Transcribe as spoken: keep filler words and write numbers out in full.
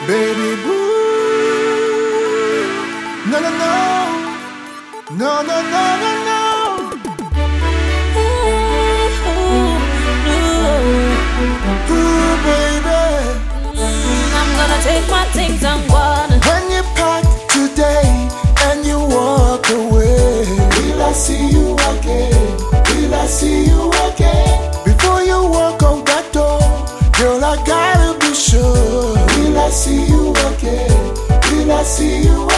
Baby boo, no no no, no no no no no. Ooh baby, I'm gonna take my things and run. when you pack today and you walk away, will I see you again? Will I see you again? Before you walk out that door, girl, I gotta be sure. Will I see you again? Will I see you again?